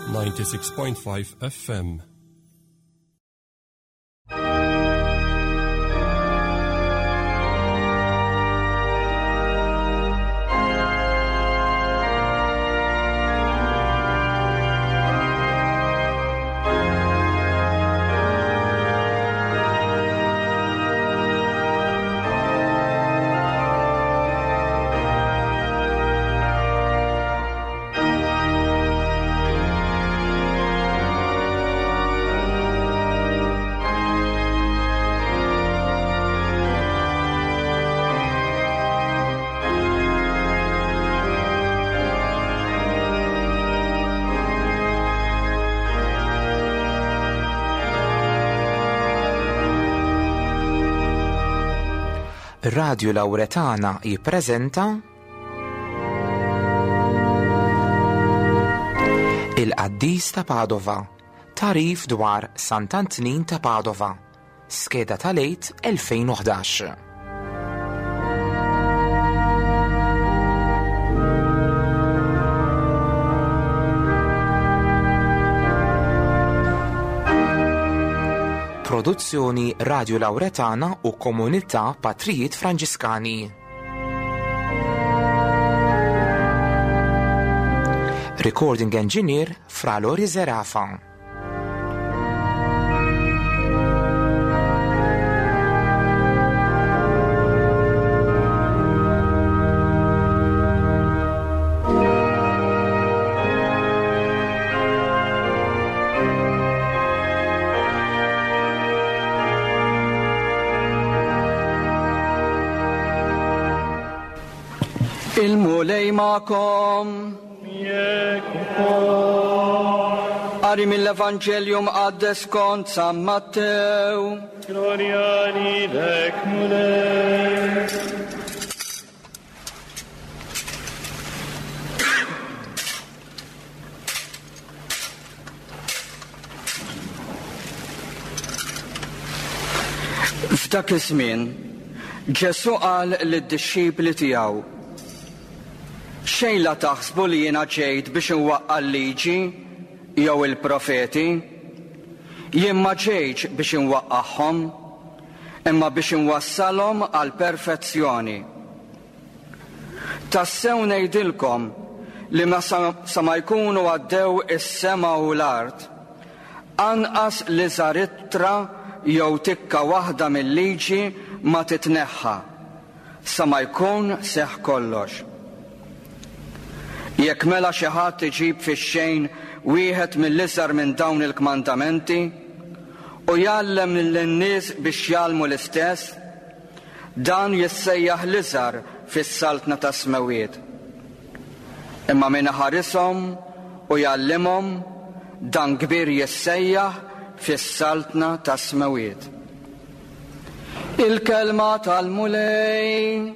96.5 FM. Radio Lawretana jippreżenta Il-Qaddis ta' Padova, tarif dwar Sant'Antnin ta' Padova, skeda tal-Għid 2011. Produzzjoni Radio Lawretana u Komunità Patrijiet Franġiskani. Recording Engineer Fra Lori Zerafa. Il-mulej ma'kom. Qari mill-Evanġeljum qaddes skont San Mattew. Gloria lilek, mulej. F'dak iż-żmien Ġesu qal lid-dixxipli tiegħu: xejn la taħsbu li jiena ġejt biex inwaqqa' l-liġi jew il-profeti, jien ma ġejtx biex inwaqqagħhom, imma biex inwassalhom għal perfezzjoni. Tassew ngħidilkom li sa ma jkunu għaddew is-sema u l-art, anqas li żarittra jew tikka waħda mill-liġi ma titneħħa, sa ma jkun seħħ kollox. Jekk mela xi ħadd iġib fix-xejn wieħed mill-iżgħar minn dawn il-kmandamenti u jgħallem lin-nies biex jgħallmu l-istess, dan jissejjaħ l-iżgħar fis-saltna ta' smewiet. Imma min ħarishom u jgħallimhom, dan kbir jissejjaħ fis-saltna ta' smewiet. Il-kelma tal-mulej.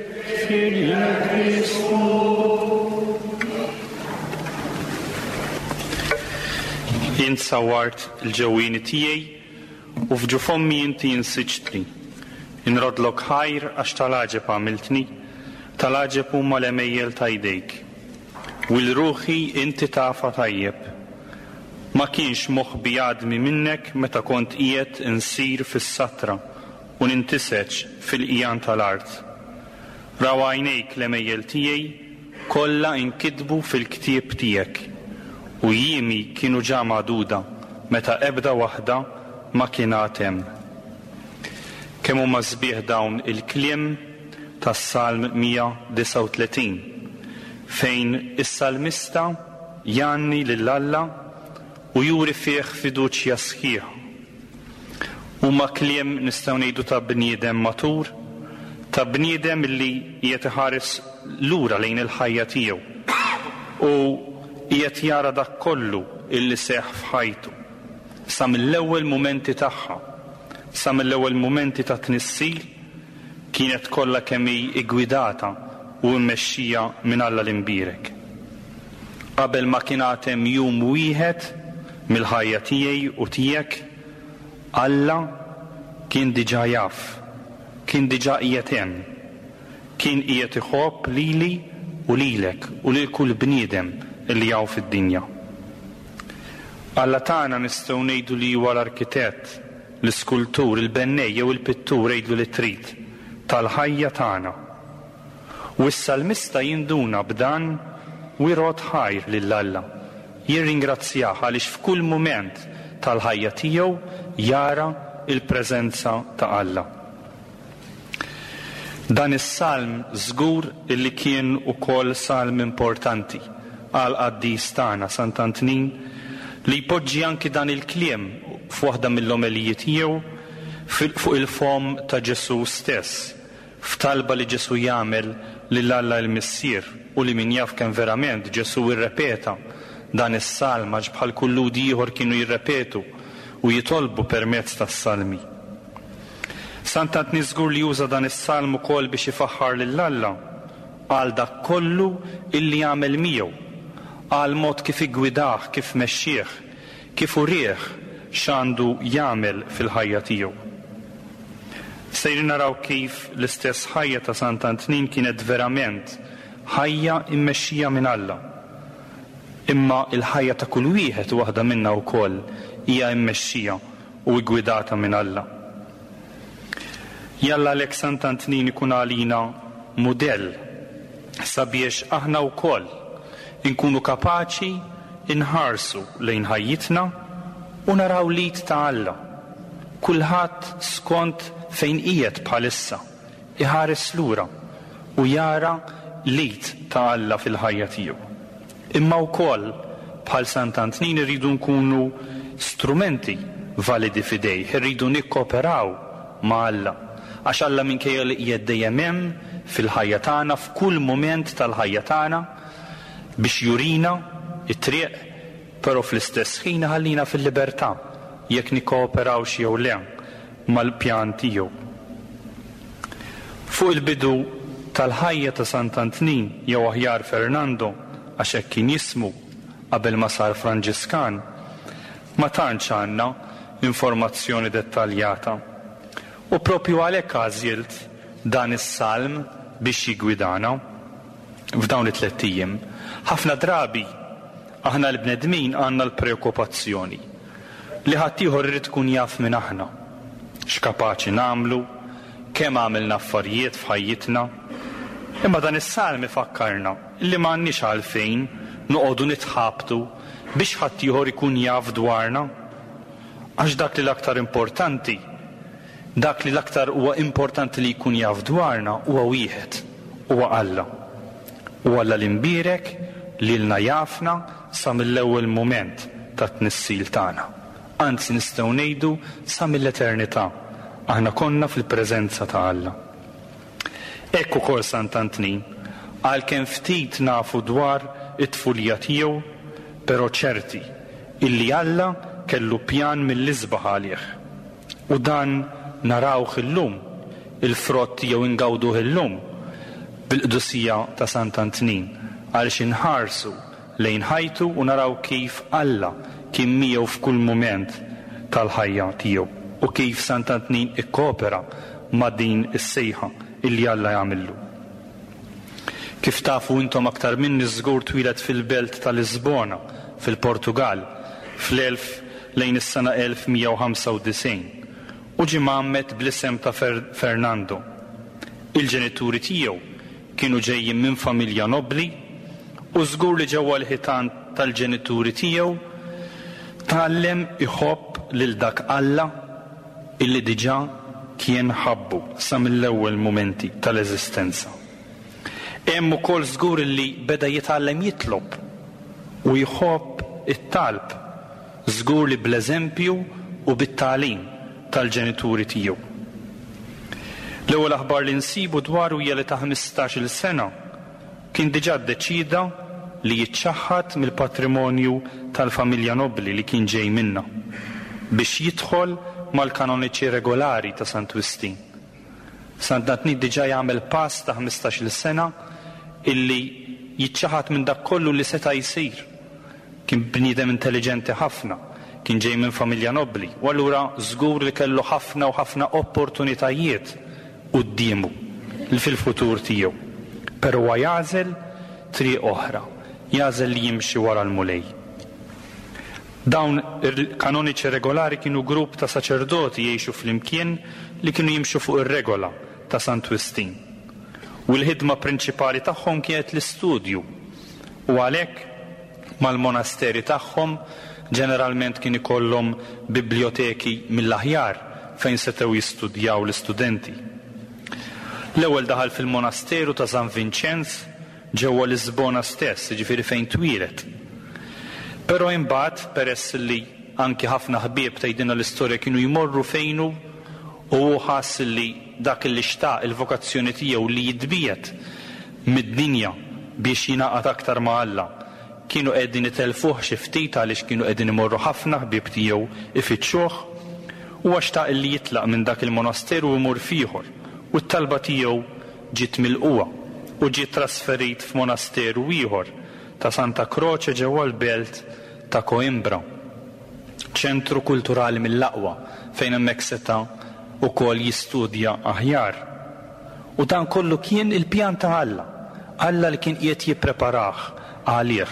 Jien sawart il-ġewwini tiegħi u f'ġu fommi inti jinsiġtli. Inrodlok ħajr għax tal-għaġeb għamiltni, tal-għaġeb huma l-emejjel ta' jdejk. U l-ruħi inti tafa tajjeb. Ma kienx moħħbi għadmi minnek meta kont qiegħed insir fis-satra u nintiseġ fil-qijan tal-art. Raw għajnejk l-emejjel tiegħi kollha inkitbu fil-ktieb tiegħek u jiemi kienu ġa magħduda meta ebda waħda ma kienet hemm. Kemm huma sbieħ dawn il-kliem tas-Salm 139 fejn is-salmista janni lil Alla u juri fih fiduċja sħiħa. Huma kliem nistgħu ngħidu ta' bniedem matur, ta' bniedem li qiegħed iħares lura lejn il-ħajja tiegħu u qiegħed jara dak kollu illi seħħ f'ħajtu sa mill-ewwel mumenti tagħha, sa mill-ewwel mumenti ta' tnissil kienet kollha kemm hi igwidata u mmexxija minn Alla l-imbierek. Qabel ma kien hemm jum wieħed mill-ħajja tiegħi u tiegħek, Alla kien diġà jaf, kien diġà qiegħed hemm, kien qiegħed iħobb lili u lilek u lil kull bniedem illi jaw fid-dinja. Alla tagħna nistgħu ngħidu li huwa l-arkitett, l-iskultur, il-bennej jew il-pittur jgħidu li trid tal-ħajja tagħna. U s-salmista jinduna b'dan u jrod ħajr lill-Alla. Jirringrazzjah għaliex f'kull mument tal-ħajja tiegħu jara il-preżenza ta' Alla. Dan is-salm żgur illi kien ukoll salm importanti għal qaddis tagħna Sant'Antnin li jpoġġi anki dan il-kliem f'waħda mill-omeliji tiegħu fuq il-fom ta' Ġesu stess, f'talba li Ġesu jagħmel lil Alla l-Missier u li min jaf kemm verament Ġesu irrepeta dan is-salm għax bħal kull ieħor kienu jirrepetu u jitolbu permezz tas-salmi. Sant'Antnin żgur li juża dan is-salm ukoll biex ifaħħar lil Alla għal dak kollu illi jagħmel miegħu, għal mod kif igwidah, kif mexxih, kif urih x'għandu jagħmel fil-ħajja tiegħu. Sejrin naraw kif l-istess ħajja ta' Sant'Antnin kienet verament ħajja immexxija minn Alla. Imma il-ħajja ta' kull wieħed waħda minnha wkoll hija mmexxija u gwidata minn Alla. Jalla għalhekk Sant'Antnin ikun għalina mudell sabiex aħna wkoll inkunu kapaċi inħarsu lejn ħajjitna u naraw lid ta' Alla. Kulħadd skont fejn qiegħed bħalissa iħares lura u jara lid ta' Alla fil-ħajja tiegħu. Imma wkoll bħal Sant'Antnin irridu nkunu strumenti validi fidejh, irridu nikkooperaw ma' Alla għax Alla minkejja li qiegħed dejjem hemm fil-ħajja tagħna f'kull mument tal-ħajja tagħna biex jurina it-triq, però fl-istess ħin ħallina fil-libertà jekk nikkooperaw xi jew le mal-pjan tiegħu. Fuq il-bidu tal-ħajja ta' Sant'Antnin jew aħjar Fernando għax hekk kien jismu qabel ma sar Franġiskan, ma tantx għandna informazzjoni dettaljata. U propju għalhekk għażilt dan is-salm biex jigwidana f'dawn it-tliet ijiem. Ħafna drabi aħna l-bnedmin għandna l-preokkupazzjoni li ħadd ieħor irid tkun jaf minn aħna x'kapaċi nagħmlu, kemm għamilna affarijiet f'ħajjitna. Imma dan is-salm ifakkarna li m'għandniex għalfejn noqogħdu nitħabtu biex ħadd ieħor ikun jaf dwarna. Għax dak li l-aktar importanti, dak li l-aktar huwa importanti li jkun jaf dwarna huwa wieħed, huwa Alla. U Alla l-imbierek lilna jafna sa mill-ewwel mument tat-tnissil tagħna. Anzi nistgħu ngħidu sa mill-eternità aħna konna fil-preżenza ta' Alla. Hekk ukoll Sant'Antnin għalkemm ftit nafu dwar it-tfulija tiegħu, però ċerti illi Alla kellu pjan mill-isbaħ għalih. U dan narawh illum, il-frott jew ingawduh illum bil-qdusija ta' Sant'Antnin għaliex inħarsu lejn ħajtu u naraw kif Alla kien miegħu f'kull mument tal-ħajja tiegħu u kif Sant'Antnin ikkopera ma' din is-sejħa illi Alla jagħmillu. Kif tafu intom aktar minni żgur twilet fil-belt ta' Lisbona fil-Portugal lejn is-sena 1195 u ġie mgħammet bl-isem ta' Fernando. Il-ġenituri tiegħu kienu ġejjin minn familja nobbli u żgur li ġewwa l-ħitan tal-ġenituri tiegħu tgħallem iħobb lil dak Alla illi diġà kien ħabbu sa mill-ewwel mumenti tal-eżistenza. Hemm ukoll żgur li beda jitgħallem jitlob u jħobb it-talb, żgur li bl-eżempju u bit-tagħlim tal-ġenituri tiegħu. L-ewwel aħbar li nsibu dwaru hija li ta' 15-il sena kien diġà ddeċida li jiċċaħħad mill-patrimonju tal-familja nobbli li kien ġej minnha biex jidħol mal-kanoniċi regolari ta' Sant'Wistin. Sant'Antnin diġà jagħmel pass ta' 15-il sena illi jiċċaħħad minn dak kollu li seta' jsir. Kien bniedem intelligenti ħafna, kien ġej minn familja nobbli, u allura żgur li kellu ħafna u ħafna opportunitajiet qudiemu fil-futur tiegħu. Però huwa jażel triq oħra, jażel li jimxi wara l-mulej. Dawn il-kanoniċi regolari kienu grupp ta' saċerdoti jgħixu flimkien li kienu jimxu fuq ir-regola ta' Sant Wistin. U l-ħidma prinċipali tagħhom kienet l-istudju. U għalhekk mal-monasteri tagħhom ġeneralment kien ikollhom biblioteki mill-aħjar fejn setgħu jistudjaw l-istudenti. L-ewwel daħal fil-monasteru ta' San Vincenz ġewwa Lisbona stess, jiġifieri fejn twilet. Però imbagħad peress li anki ħafna ħbieb tgħidilna l-istorja kienu jmorru fejnu u ħass li dak li xtaq il-vokazzjoni tiegħu li jitbiet mid-dinja biex jingħaqad aktar ma' Alla. Kienu qegħdin itelfuh xi ftit għaliex kienu qegħdin imorru ħafna ħbieb tiegħu ifittxuh u xtaq li jitlaq minn dak il-monasteru u jmur fieħor. U t-talba tiegħu ġiet milquha u ġiet trasferit f'monasteru ieħor ta' Santa Croce ġewwa l-belt ta' Coimbra, ċentru kulturali mill-aqwa fejn hemmhekk seta' ukoll jistudja aħjar. U dan kollu kien il-pjan ta' Alla li kien qiegħed jippreparah għalih.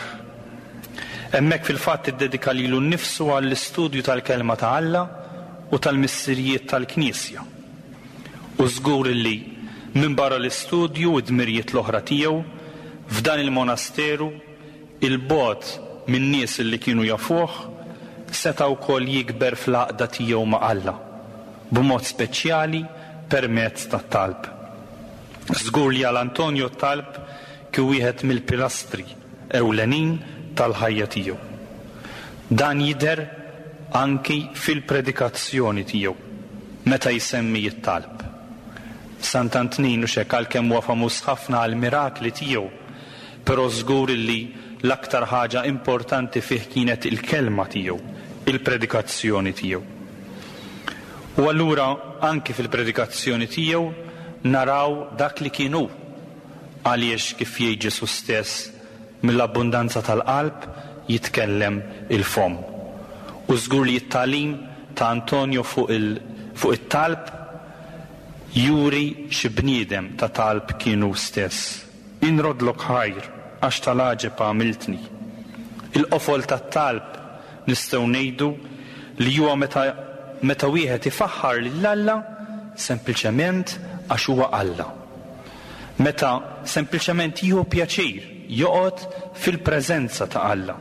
Hemmhekk fil-fatt iddedika lilu nnifsu għall-istudju tal-kelma ta' Alla u tal-missirijiet tal-Knisja. U żgur li minn barra l-istudju u d-dmirijiet l-oħra tiegħu f'dan il-monasteru il-bogħod minn nies li kienu jafuh seta' wkoll jikber fl-għaqda tiegħu ma' Alla b'mod speċjali permezz tat-talb. Żgur li għal Antonio t-talb kien wieħed mill-pilastri ewlenin tal-ħajja tiegħu. Dan jidher anki fil-predikazzjoni tiegħu meta jsemmi t-talb. Sant'Antninu xekal kemm huwa famuż ħafna għal mirakli tiegħu, però żgur li l-aktar ħaġa importanti fih kienet il-kelma tiegħu, il-predikazzjoni tiegħu. U allura anki fil-predikazzjoni tiegħu naraw dak li kienu għaliex kif jgħid Ġesu stess mill-abbundanza tal-qalb jitkellem il-fom. U żgur li t-tagħlim ta' Antonio fuq it-talb juri xi bniedem ta' talb kienu stess. Inrodlok ħajr għax tal-għaġeb għamiltni. Il-qofol tat-talb nistgħu ngħidu li huwa meta wieħed ifaħħar lill-Alla sempliċement għax huwa Alla. Meta sempliċement jieħu pjaċir joqgħod fil-preżenza ta' Alla.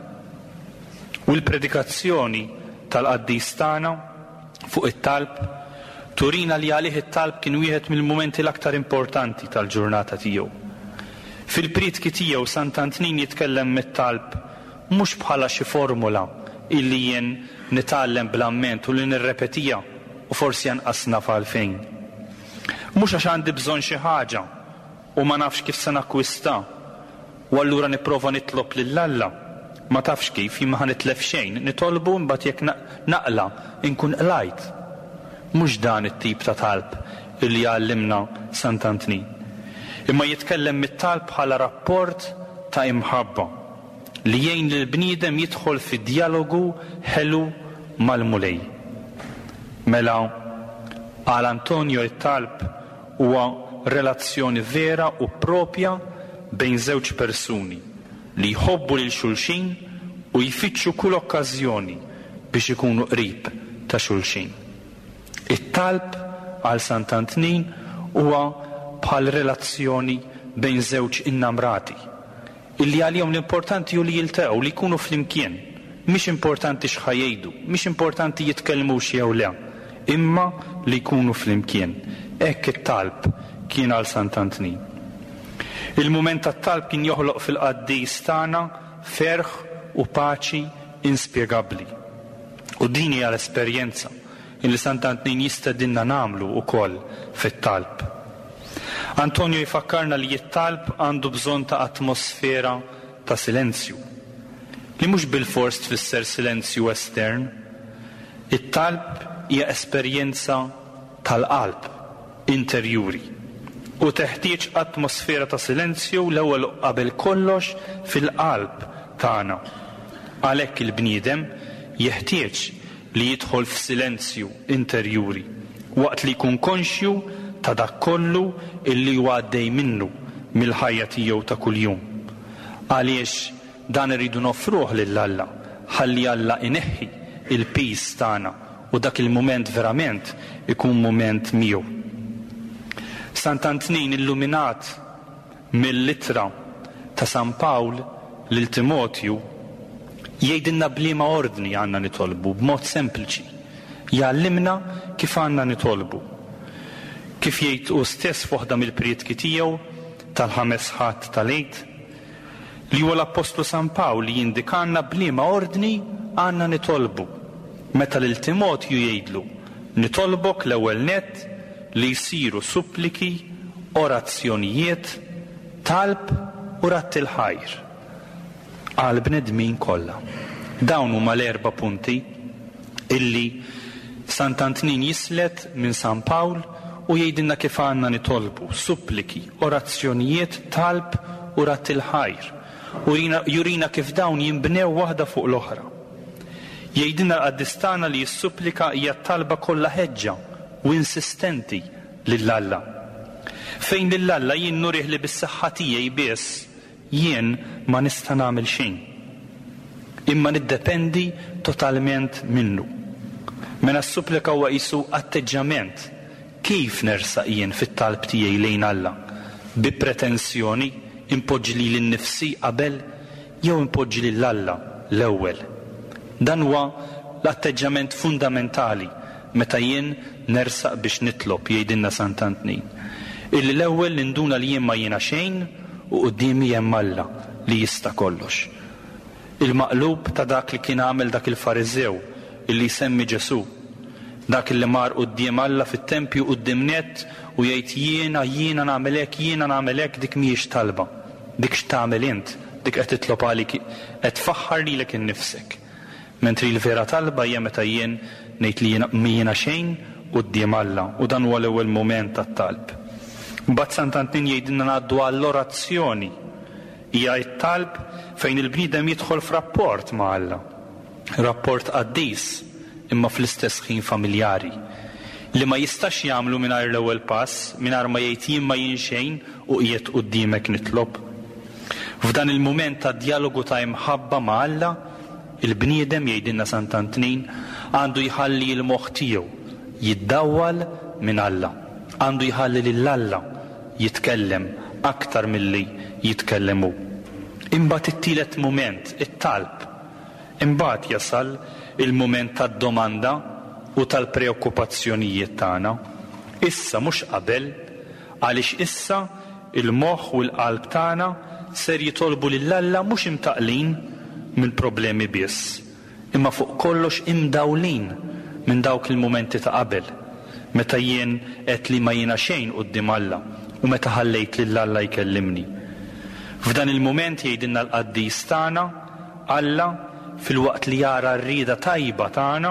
U l-predikazzjoni tal-qaddis tagħna fuq it-talb turina li għalih it-talb kien wieħed mill-mumenti l-aktar importanti tal-ġurnata tiegħu. Fil-pritki tiegħu Sant'Antnin jitkellem mit-talb mhux bħala xi formula illi jien nitgħallem bl-amment u li nirrepetija u forsi janqasna f'għalfejn. Mhux għax għandi bżonn xi ħaġa u ma nafx kif se nakkwista u allura nipprova nitlob lill-Alla ma tafx kif jien ma ħanitlef xejn, nitolbu mbagħad jekk naqla inkun qlajt. Mhux dan it-tip ta' talb illi għallimna Sant'Antnin. Imma jitkellem mit-talb bħala rapport ta' imħabba li jgħin lill-bniedem jidħol fi dialogu ħelu mal-mulej. Mela għal Antonio it-talb huwa relazzjoni vera u propja bejn żewġ persuni li jħobbu lil xulxin u jfittxu kull okkażjoni biex ikunu qrib ta' xulxin. It-talb għal Sant'Antnin huwa bħal relazzjoni bejn żewġ innamrati illi għalihom l-importanti hu li jiltaqgħu li jkunu flimkien. Mhix importanti x'ħajjgħidu, mhix importanti jitkellmu jew le, imma li jkunu flimkien. Hekk it-talb kien għal Sant'Antnin. Il-mument tat-talb kien joħloq fil-qaddis tagħna ferħ u paċi inspjegabbli. U din hija l-esperjenza illi Sant'Antnin jistedinna nagħmlu wkoll fit-talb. Antonio jfakkarna li it-talb għandu bżonn ta' atmosfera ta' silenzju li mhux bil-fors tfisser silenzju estern. It-talb hija esperjenza tal-qalb interjuri u teħtieġ atmosfera ta' silenzju l-ewwel qabel kollox fil-qalb tagħna. Għalhekk il-bniedem jeħtieġ li jidħol f'silenzju interjuri waqt li jkun konxju ta' dak kollu illi huwa għaddej minnu mill-ħajja tiegħu ta' kuljum. Għaliex dan iridu nofruh lill-Alla ħalli Alla ineħħi il-peace tagħna u dak il-mument verament ikun mument miegħu. Sant'Antnin illuminat mill-littra ta' San Pawl lil Timotju jgħidilna bliema ordni għandna nitolbu b'mod sempliċi. Jgħallimna kif għandna nitolbu. Kif jgħid hu stess f'waħda mill-prietki tiegħu tal-5 ħadd tal-Eid li huwa l-Apostlu San Pawl li jindikanna bliema ordni għandna nitolbu. Meta lil Timotju jgħidlu nitolbok l-ewwel nett li jsiru suppliki, orazzjonijiet, talb u ratti l-ħajr għal bnedmin kollha. Dawn huma l-4 punti illi Sant'Antnin jislet minn San Pawl u jgħidilna kif għandna nitolbu suppliki, orazzjonijiet, talb u ratti l-ħajr. U jurina kif dawn jinbnew waħda fuq l-oħra. Jgħidilna għaddistana li jissupplika hija talba kollha ħeġġa u insistenti lill-Alla. Fejn lill-Alla jien nurih li bis-saħħa tiegħi biss jien ma nista' nagħmel xejn. Imma niddependi totalment minnu. Mela s-supplika huwa qisu atteġġament kif nersaq jien fit-talb tiegħi lejn Alla. Bi pretensjoni impoġġi li l-nifsi qabel jew impoġġi lill-Alla l-ewwel. Dan huwa l-atteġġament fundamentali meta jien nersaq biex nitlob jgħidilna Sant'Antnin. Illi l-ewwel ninduna li jien ma jiena xejn u qudiemi hemm Alla li jista' kollox. Il-maqlub ta' dak li kien għamel dak il-Fariżew illi jsemmi Ġesu. Dak illi mar quddiem Alla fit-tempju quddiem nett u jgħid jiena nagħmel hekk dik mhijiex talba. Dik x'tagħmel int, dik qed titlob għalik qed tfaħħar lilek innifsek. Mentri l-vera talba hija meta jien ngħid li jiena xejn quddiem Alla u dan huwa l-ewwel mument tat-talb. Mbagħad Sant'Antnin jgħidilna ngħaddu għall-orazzjoni. Hija t-talb fejn il-bniedem jidħol f'rapport ma' Alla. Rapport qaddis imma fl-istess ħin familjari. Li ma jistax jagħmlu mingħajr l-ewwel pass, mingħajr ma jgħid jien ma jien xejn u qiegħed quddiemek nitlob. F'dan il-mument ta' dialogu ta' imħabba ma' Alla, il-bniedem jgħidilna Sant'Antnin għandu jħalli l-moħħ tiegħu jiddawwal minn Alla. Għandu jħalli lill-Alla jitkellem aktar milli jitkellemu. Imbagħad it-tielet mument, it-talb. Imbagħad jasal il-mument tad-domanda u tal-preokkupazzjonijiet tagħna. Issa mhux qabel għaliex issa il-moħħ u l-qalb tagħna ser jitolbu lill-Alla mhux imtaqlin minn problemi biss, imma fuq kollox imdawlin minn dawk il-mumenti ta' qabel, meta jien qed li ma jiena xejn quddiem Alla u meta ħallejt lill-Alla jkellimni. F'dan il-mument jgħidilna l-qaddis tagħna Alla fil-waqt li jara r-rieda tajba tagħna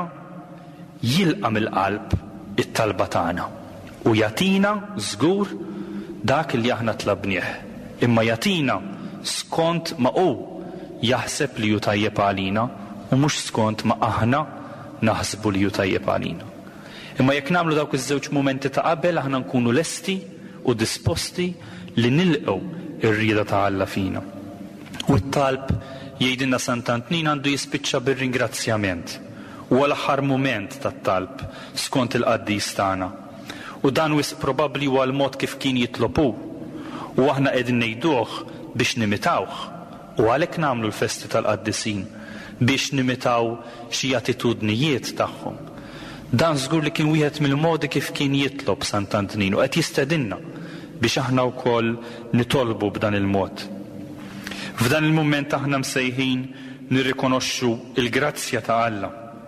jilqa' mill-qalb it-talba tagħna u jagħtina żgur dak li aħna tlabnieh, imma jagħtina skont ma hu jaħseb li hu tajjeb għalina u mhux skont ma aħna naħsbu li hu tajjeb għalina. Imma jekk nagħmlu dawk iż-żewġ mumenti ta' qabel aħna nkunu lesti u disposti li nilqgħu ir-rieda ta' Alla fina. U t-talb jgħidilna Sant'Antnin għandu jispiċċa bir-ringrazzjament. Huwa l-aħħar mument tat-talb skont il-qaddis tagħna. U dan wisq probabbli huwa l-mod kif kien jitlobu. U aħna qegħdin ngħiduh biex nimitawh. U għalhekk nagħmlu l-festi tal-qaddisin biex nimitaw xi attitudnijiet tagħhom. Dan żgur li kien wieħed mill-modi kif kien jitlob Sant'Antnin u qed jistedinna biex aħna wkoll nitolbu b'dan il-mod. F'dan il-mument aħna msejħin nirrikonoxxu il-grazzja ta' Alla.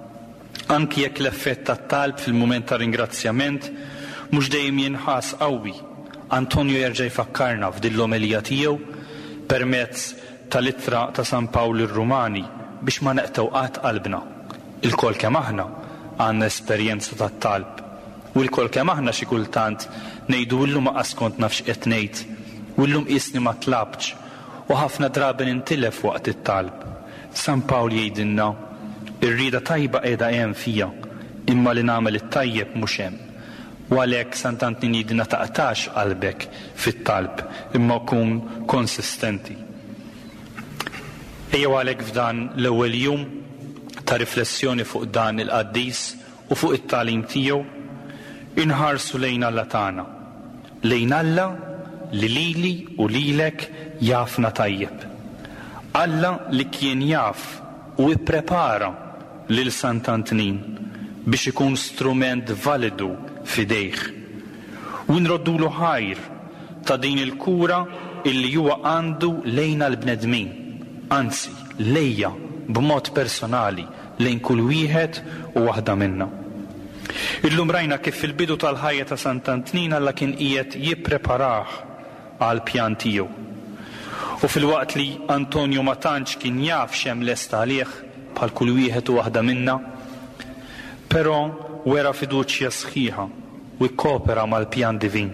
Anki jekk l-effett tat-talb fil-mument ta' ringrazzjament mhux dejjem jinħass qawwi. Antonio jerġa' jfakkarna f'din l-omelija tiegħu permezz tal-ittra ta' San Pawl ir-Rumani biex ma neqtew qatt qalbna. Il-kol kemm aħna għandna esperjenza tat-talb u l-kol kemm aħna xi kultant ngħidu illum ma skont nafx qed ngħid u llum qiesni ma tlabx u ħafna drabi nintilef waqt it-talb. San Pawl jgħidilna ir-rieda tajba qiegħda hemm fija imma li nagħmel it-tajjeb mhux hemm. U għalhekk Sant'Antnin jgħidilna taqtax qalbek fit-talb imma kun konsistenti. Ejjew għalhekk f'dan l-ewwel jum ta' riflessjoni fuq dan il-qaddis u fuq it-tagħlim tiegħu, inħarsu lejn Alla tagħna, lejn Alla li lili u lilek jafna tajjeb. Alla li kien jaf u ipprepara lil Sant'Antnin biex ikun strument validu f'idejh. U nroddulu ħajr ta' din il-kura illi huwa għandu lejna l-bnedmin, anzi lejja b'mod personali lejn kull wieħed u waħda minna. Illum rajna kif fil-bidu tal-ħajja ta' Sant'Antnin Alla kien qiegħed jippreparah għal pjan tiegħu. U fil-waqt li Antonio ma tantx kien jaf x'hemm lest għalih bħal kull wieħed u waħda minna, però wera fiduċja sħiħa u ikkopera mal-pjan divin.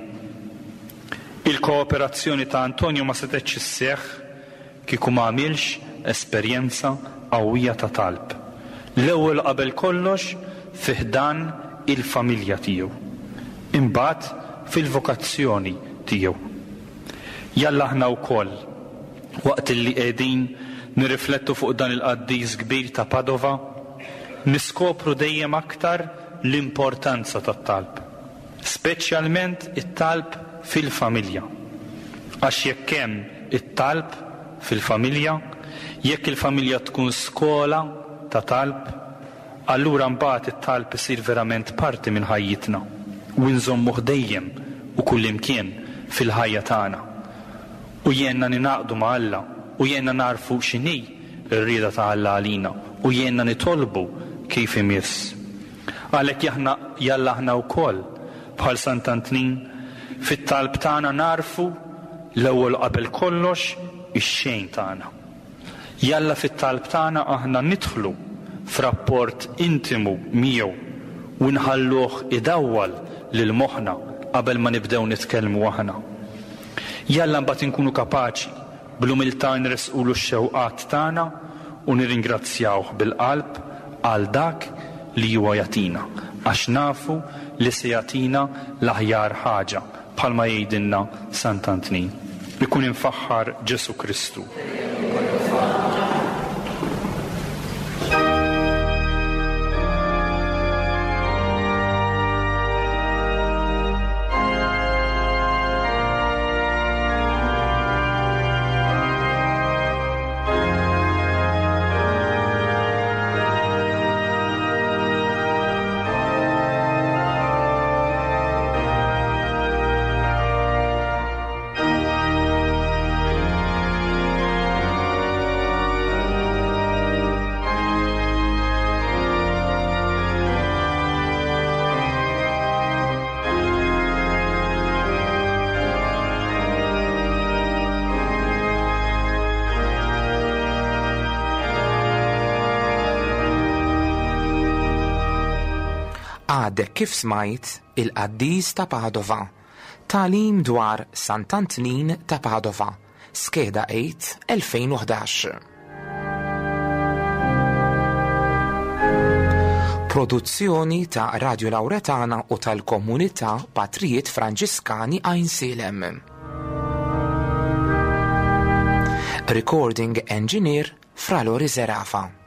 Il-kooperazzjoni ta' Antonio ma setgħetx isseħħ kieku ma għamilx esperjenza qawwija ta' talb. L-ewwel qabel kollox fih dan il-familja tiegħu, imbagħad fil-vokazzjoni tiegħu. Jalla aħna wkoll waqt li qegħdin nirriflettu fuq dan il-qaddis kbir ta' Padova, niskopru dejjem aktar l-importanza tat-talb, speċjalment it-talb fil-familja. Għax jekk hemm it-talb fil-familja, jekk il-familja tkun skola ta' talb, allura mbagħad it-talb isir verament parti minn ħajjitna u nżommuh dejjem u kullimkien fil-ħajja tagħna. U jenna ninaqdu ma' Alla u jenna narfu x'inhi r-rieda ta' Alla għalina u jenna nitolbu kif imiss. Għalhekk jalla aħna wkoll bħal Sant'Antnin fit-talb tagħna narfu l-ewwel qabel kollox ix-xejn tagħna. Jalla fit-talb tagħna aħna nidħlu f'rapport intimu miegħu u nħalluh idawwal lil moħħna qabel ma nibdew nitkellmu aħna. Jalla mbagħad inkunu kapaċi bl-umiltà nresqulu x-xewqat tagħna u nirringrazzjawh bil-qalb għal dak li huwa jagħtina, għax nafu li se jagħtina l-aħjar ħaġa bħalma jgħidilna Sant'Antnin. Ikun infaħħar Ġesu Kristu. Għadek kif smajt il-qaddis ta' Padova, tagħlim dwar Sant'Antnin ta' Padova, skeda 8/2011. Produzzjoni ta' Radio Lauretana u tal-Komunità Patrijiet Franġiskani Għajnsilem. Recording Engineer Fra Lori Zerafa.